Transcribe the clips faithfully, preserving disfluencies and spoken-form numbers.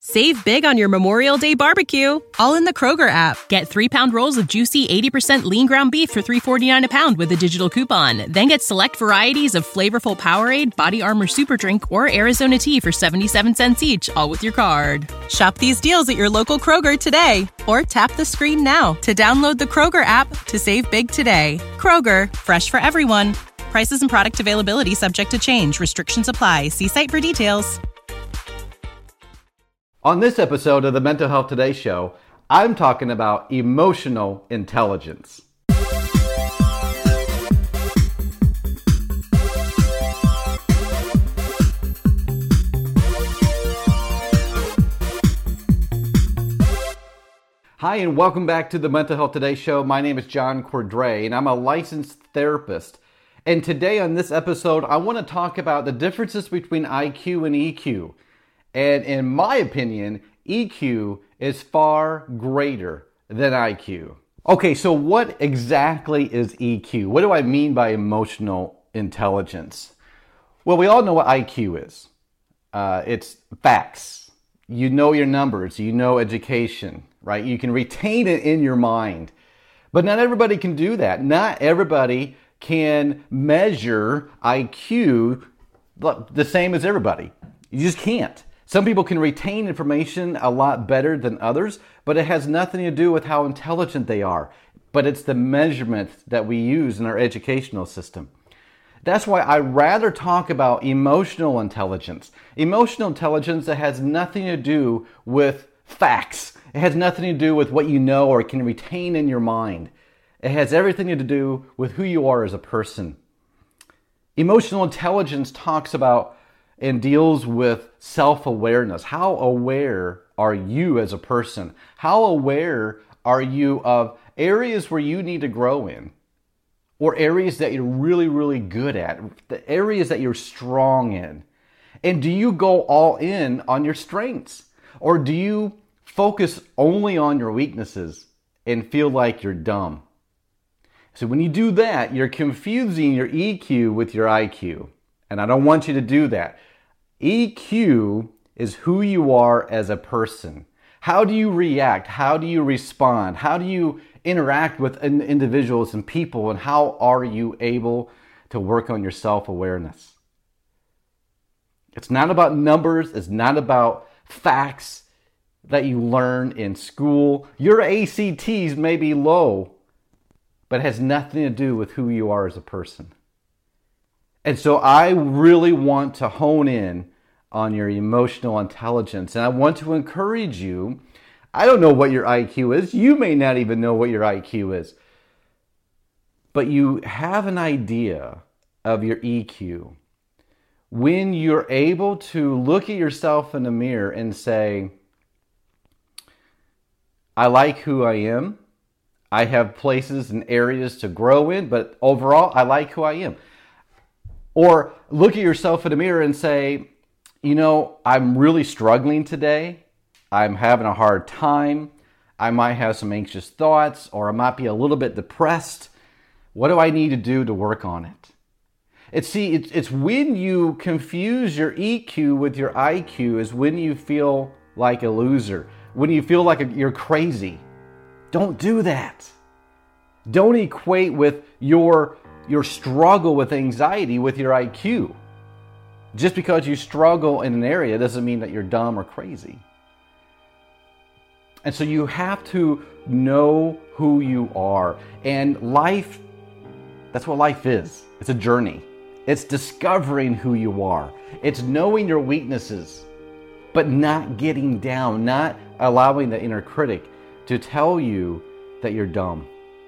Save big on your Memorial Day barbecue, all in the Kroger app. Get three-pound rolls of juicy eighty percent lean ground beef for three dollars and forty-nine cents a pound with a digital coupon. Then get select varieties of flavorful Powerade, Body Armor Super Drink, or Arizona tea for seventy-seven cents each, all with your card. Shop these deals at your local Kroger today, or tap the screen now to download the Kroger app to save big today. Kroger, fresh for everyone. Prices and product availability subject to change. Restrictions apply. See site for details. On this episode of the Mental Health Today show, I'm talking about emotional intelligence. Hi, and welcome back to the Mental Health Today show. My name is John Cordray, and I'm a licensed therapist. And today on this episode, I want to talk about the differences between I Q and E Q. And in my opinion, E Q is far greater than I Q. Okay, so what exactly is E Q? What do I mean by emotional intelligence? Well, we all know what I Q is. Uh, it's facts. You know your numbers. You know education, right? You can retain it in your mind. But not everybody can do that. Not everybody can measure I Q the same as everybody. You just can't. Some people can retain information a lot better than others, but it has nothing to do with how intelligent they are. But it's the measurement that we use in our educational system. That's why I rather talk about emotional intelligence. Emotional intelligence that has nothing to do with facts. It has nothing to do with what you know or can retain in your mind. It has everything to do with who you are as a person. Emotional intelligence talks about and deals with self-awareness. How aware are you as a person? How aware are you of areas where you need to grow in? Or areas that you're really, really good at? The areas that you're strong in? And do you go all in on your strengths? Or do you focus only on your weaknesses and feel like you're dumb? So when you do that, you're confusing your E Q with your I Q. And I don't want you to do that. E Q is who you are as a person. How do you react? How do you respond? How do you interact with individuals and people? And how are you able to work on your self-awareness? It's not about numbers. It's not about facts that you learn in school. Your A C Ts may be low, but it has nothing to do with who you are as a person. And so I really want to hone in on your emotional intelligence. And I want to encourage you. I don't know what your I Q is. You may not even know what your I Q is. But you have an idea of your E Q when you're able to look at yourself in the mirror and say, I like who I am. I have places and areas to grow in, but overall, I like who I am. Or look at yourself in the mirror and say, you know, I'm really struggling today. I'm having a hard time. I might have some anxious thoughts, or I might be a little bit depressed. What do I need to do to work on it? It's, see, it's, it's when you confuse your E Q with your I Q is when you feel like a loser, when you feel like you're crazy. Don't do that. Don't equate with your your struggle with anxiety with your I Q. Just because you struggle in an area doesn't mean that you're dumb or crazy. And so you have to know who you are. And life, that's what life is. It's a journey. It's discovering who you are. It's knowing your weaknesses, but not getting down, not allowing the inner critic to tell you that you're dumb.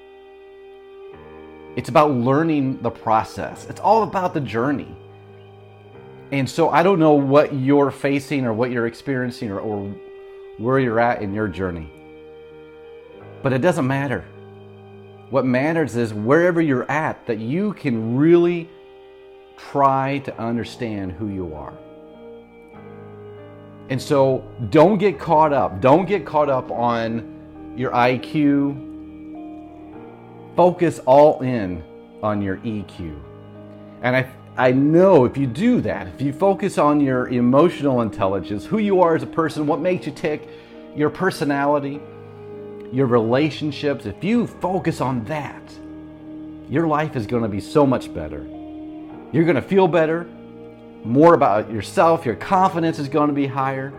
It's about learning the process. It's all about the journey. And so I don't know what you're facing or what you're experiencing or, or where you're at in your journey. But it doesn't matter. What matters is wherever you're at, that you can really try to understand who you are. And so don't get caught up. Don't get caught up on your I Q. Focus all in on your E Q. And I I know if you do that, if you focus on your emotional intelligence, who you are as a person, what makes you tick, your personality, your relationships, if you focus on that, your life is going to be so much better. You're going to feel better, more about yourself, your confidence is going to be higher.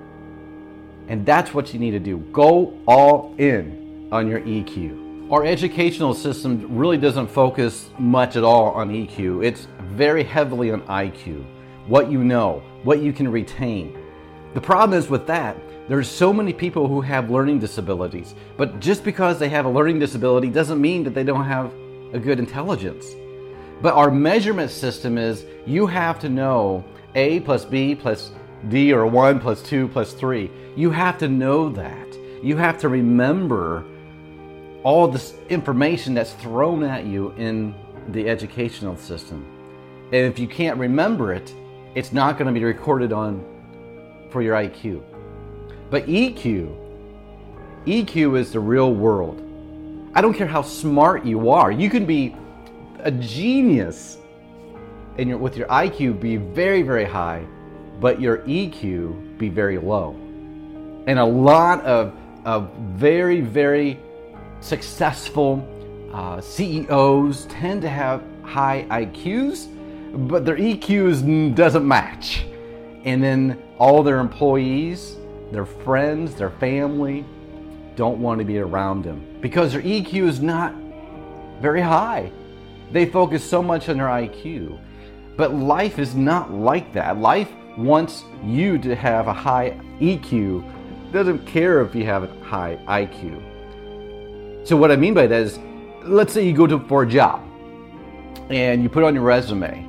And that's what you need to do. Go all in on your E Q. Our educational system really doesn't focus much at all on E Q. It's very heavily on I Q. What you know, what you can retain. The problem is with that, there's so many people who have learning disabilities. But just because they have a learning disability doesn't mean that they don't have a good intelligence. But our measurement system is you have to know A plus B plus D or one plus two plus three. You have to know that. You have to remember all this information that's thrown at you in the educational system. And if you can't remember it, it's not going to be recorded on for your I Q. But E Q, E Q is the real world. I don't care how smart you are. You can be a genius and your, with your I Q be very, very high, but your E Q be very low. And a lot of, of very, very successful uh, C E Os tend to have high I Qs, but their E Qs doesn't match. And then all their employees, their friends, their family don't want to be around them because their E Q is not very high. They focus so much on their I Q. But life is not like that. Life wants you to have a high E Q. Doesn't care if you have a high I Q. So what I mean by that is, let's say you go to for a job and you put on your resume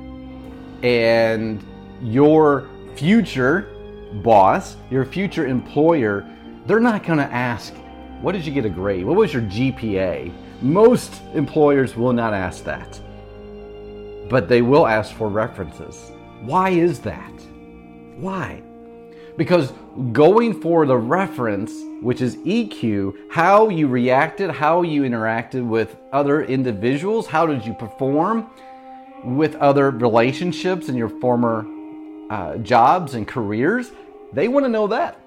and your future boss, your future employer, they're not going to ask, what did you get a grade? What was your G P A? Most employers will not ask that. But they will ask for references. Why is that? Why? Because going for the reference, which is E Q, how you reacted, how you interacted with other individuals, how did you perform with other relationships in your former uh, jobs and careers, they want to know that.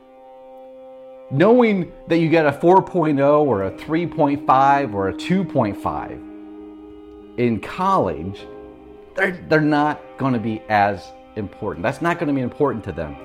Knowing that you get a four point oh or a three point five or a two point five in college, they're, they're not going to be as important. That's not going to be important to them.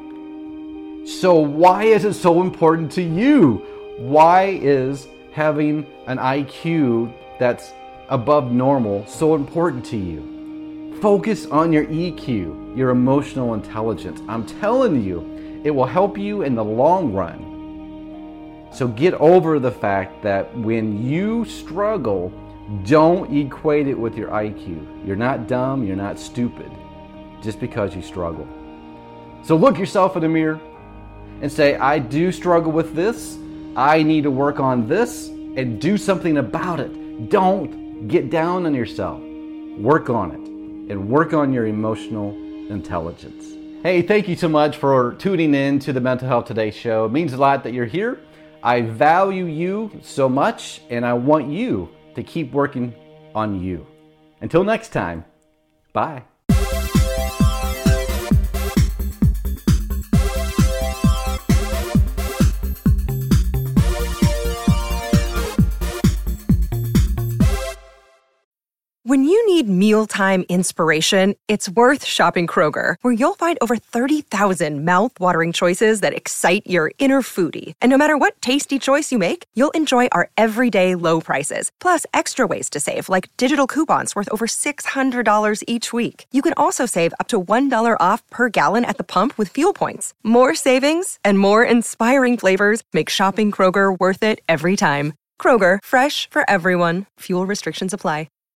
So why is it so important to you? Why is having an I Q that's above normal so important to you? Focus on your E Q, your emotional intelligence. I'm telling you, it will help you in the long run. So get over the fact that when you struggle, don't equate it with your I Q. You're not dumb, you're not stupid, just because you struggle. So look yourself in the mirror and say, I do struggle with this. I need to work on this and do something about it. Don't get down on yourself. Work on it and work on your emotional intelligence. Hey, thank you so much for tuning in to the Mental Health Today show. It means a lot that you're here. I value you so much, and I want you to keep working on you. Until next time, bye. When you need mealtime inspiration, it's worth shopping Kroger, where you'll find over thirty thousand mouth-watering choices that excite your inner foodie. And no matter what tasty choice you make, you'll enjoy our everyday low prices, plus extra ways to save, like digital coupons worth over six hundred dollars each week. You can also save up to one dollar off per gallon at the pump with fuel points. More savings and more inspiring flavors make shopping Kroger worth it every time. Kroger, fresh for everyone. Fuel restrictions apply.